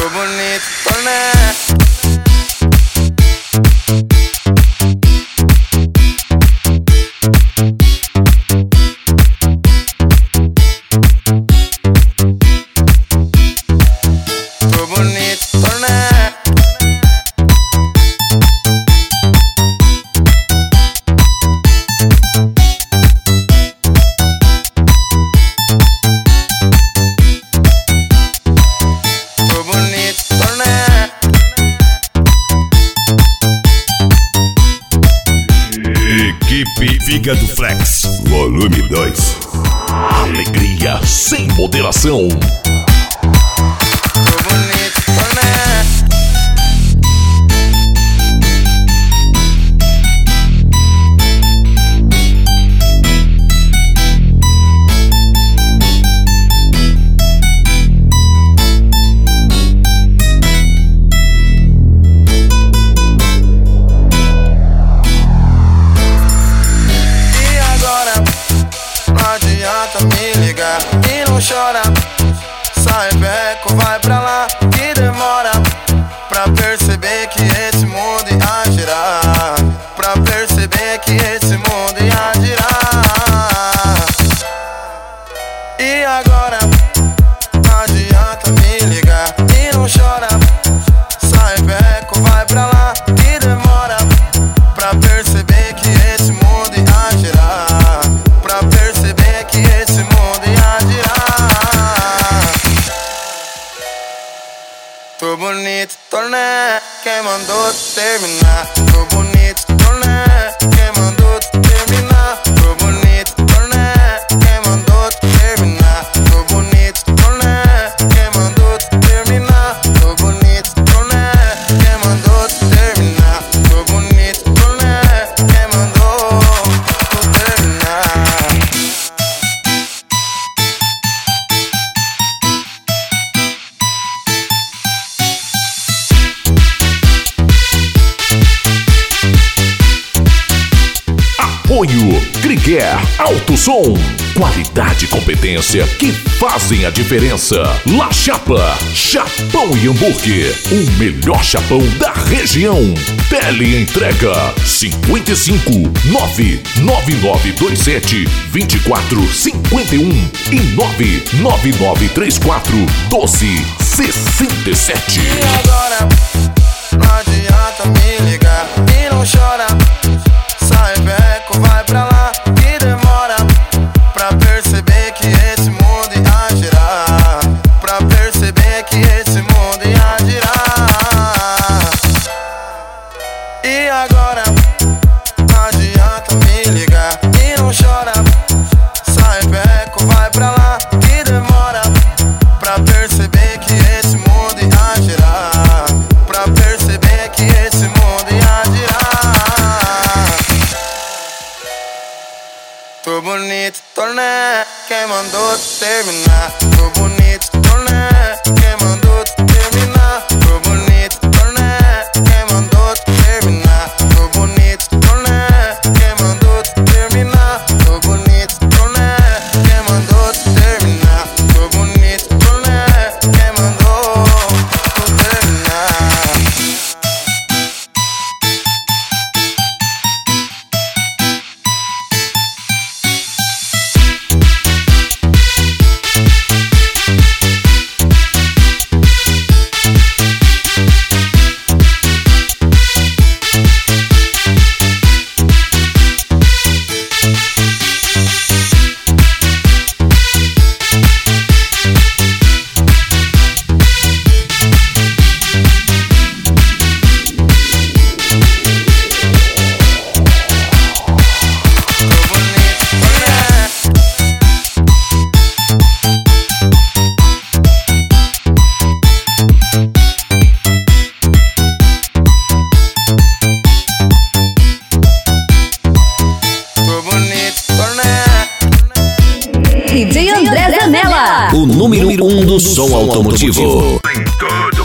tô bonito, tô né. Tô bonito, tô né. Tô bonito, tô né. Equipe Fígado Flex, volume 2. Alegria sem moderação. Tô bonito, tô né. E agora? Não adianta me ligar e não chora. Sai beco, vai pra lá que demora pra perceber que esse mundo ia girar. Pra perceber que esse mundo ia girar. E agora? Não adianta me ligar e não chora. Sai beco, vai pra lá que demora pra perceber que esse mundo ia girar. Pra perceber que esse mundo ia girar. Tô bonito, tô né. Quem mandou terminar? Tô bonito, tô né. Quem mandou terminar? Tô bonito, tô né. Quem mandou terminar? Tô bonito, tô né. Quem mandou terminar? Tô bonito, tô né. Quem mandou terminar? Tô bonito, tô né. Quem mandou terminar? Apoio Krieger Alto Som. Qualidade e competência que fazem a diferença. La Chapa, Chapão e Hambúrguer. O melhor chapão da região. Tele entrega 55 99927 2451 e 99934 1267. E agora? Não adianta me ligar e não chora. Sai beco, vai pra lá que demora pra perceber que esse mundo ia girar. Pra perceber que esse mundo ia girar. E agora? Não adianta me ligar e não chora. Sai beco, vai pra lá que demora pra perceber que esse mundo ia girar. Pra perceber que esse mundo ia girar. Tô bonito, tô né. Quem mandou terminar? Tô bonito, tô né. Quem mandou terminar? Tô bonito, tô né. Quem mandou terminar? Tô bonito, tô né. Quem mandou terminar? Tô bonito, tô né. Quem mandou terminar? Tô bonito, tô né. Quem mandou terminar? DJ André Zanella, o número 1 do som automotivo. Em todo